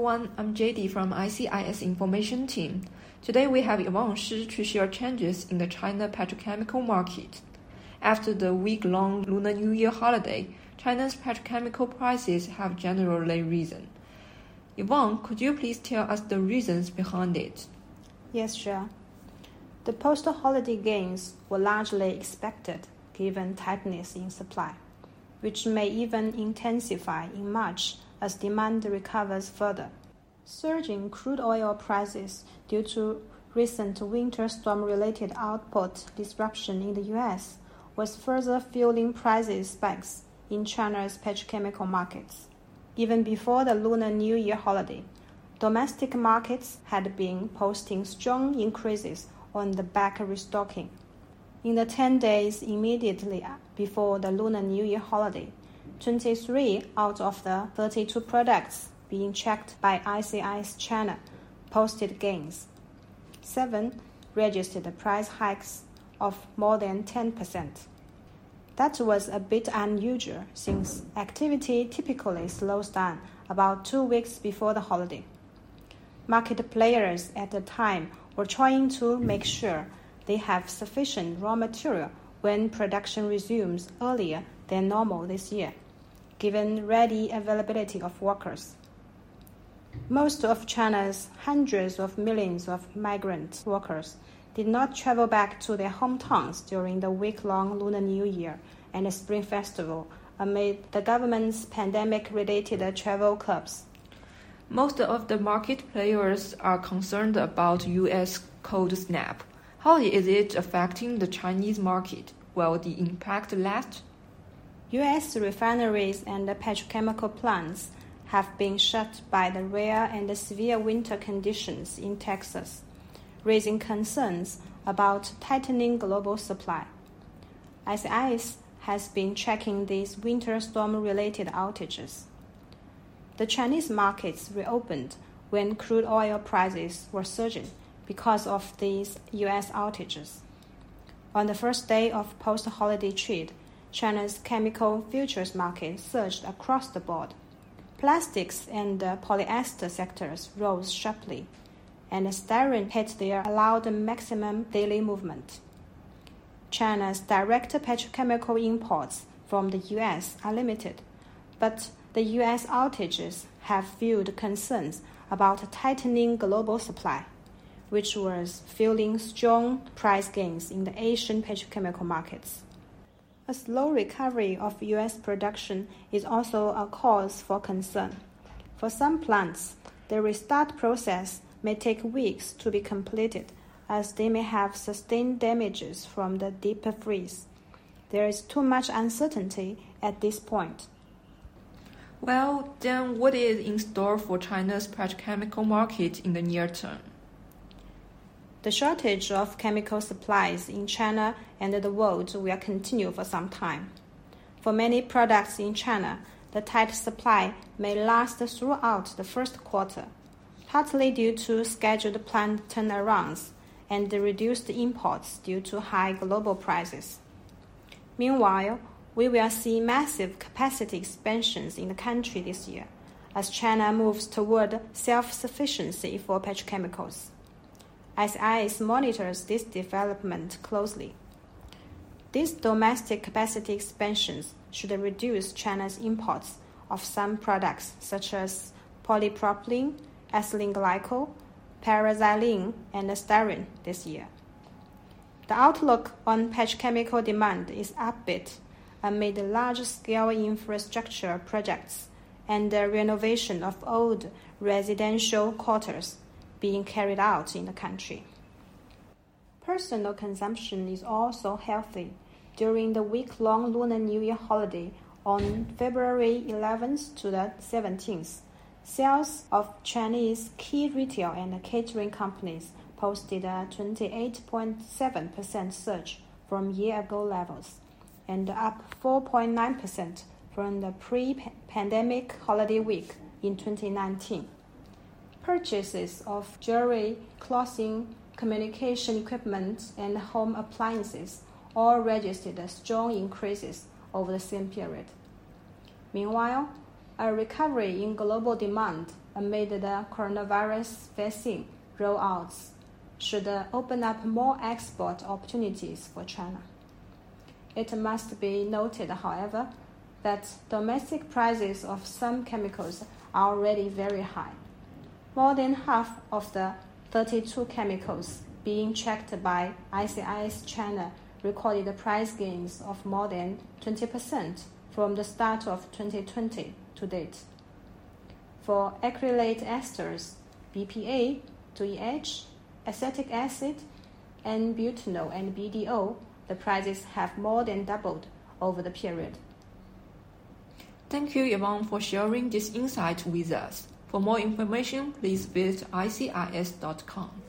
everyone, I'm JD from ICIS Information Team. Today we have Yvonne Shi to share changes in the China petrochemical market. After the week-long Lunar New Year holiday, China's petrochemical prices have generally risen. Yvonne, could you please tell us the reasons behind it? Yes, sure. The post-holiday gains were largely expected given tightness in supply, which may even intensify in March as demand recovers further. Surging crude oil prices due to recent winter storm-related output disruption in the U.S. was further fueling price spikes in China's petrochemical markets. Even before the Lunar New Year holiday, domestic markets had been posting strong increases on the back of restocking. In the 10 days immediately before the Lunar New Year holiday, 23 out of the 32 products being checked by ICIS China posted gains. 7 registered price hikes of more than 10%. That was a bit unusual since activity typically slows down about 2 weeks before the holiday. Market players at the time were trying to make sure they have sufficient raw material when production resumes earlier than normal this year, given ready availability of workers. Most of China's hundreds of millions of migrant workers did not travel back to their hometowns during the week-long Lunar New Year and the Spring Festival amid the government's pandemic-related travel curbs. Most of the market players are concerned about U.S. cold snap. How is it affecting the Chinese market? Will the impact last? U.S. refineries and petrochemical plants have been shut by the rare and severe winter conditions in Texas, raising concerns about tightening global supply. ICIS has been tracking these winter storm-related outages. The Chinese markets reopened when crude oil prices were surging because of these U.S. outages. On the first day of post-holiday trade, China's chemical futures market surged across the board. Plastics and polyester sectors rose sharply, and styrene hit their allowed maximum daily movement. China's direct petrochemical imports from the U.S. are limited, but the U.S. outages have fueled concerns about tightening global supply, which was fueling strong price gains in the Asian petrochemical markets. A slow recovery of U.S. production is also a cause for concern. For some plants, the restart process may take weeks to be completed, as they may have sustained damages from the deep freeze. There is too much uncertainty at this point. Well, then what is in store for China's petrochemical market in the near term? The shortage of chemical supplies in China and the world will continue for some time. For many products in China, the tight supply may last throughout the first quarter, partly due to scheduled plant turnarounds and the reduced imports due to high global prices. Meanwhile, we will see massive capacity expansions in the country this year, as China moves toward self-sufficiency for petrochemicals. ICIS monitors this development closely. These domestic capacity expansions should reduce China's imports of some products such as polypropylene, ethylene glycol, paraxylene, and styrene this year. The outlook on petrochemical demand is upbeat amid large-scale infrastructure projects and the renovation of old residential quarters being carried out in the country. Personal consumption is also healthy. During the week-long Lunar New Year holiday on February 11th to the 17th, sales of Chinese key retail and catering companies posted a 28.7% surge from year-ago levels and up 4.9% from the pre-pandemic holiday week in 2019. Purchases of jewelry, clothing, communication equipment, and home appliances all registered strong increases over the same period. Meanwhile, a recovery in global demand amid the coronavirus vaccine rollouts should open up more export opportunities for China. It must be noted, however, that domestic prices of some chemicals are already very high. More than half of the 32 chemicals being checked by ICIS China recorded price gains of more than 20% from the start of 2020 to date. For acrylate esters, BPA, 2EH, acetic acid, and butanol and BDO, the prices have more than doubled over the period. Thank you, Yvonne, for sharing this insight with us. For more information, please visit icis.com.